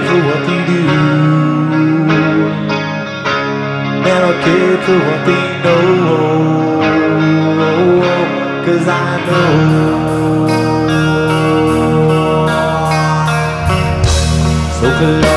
for what they do. They don't care for what they know. 'Cause I know. So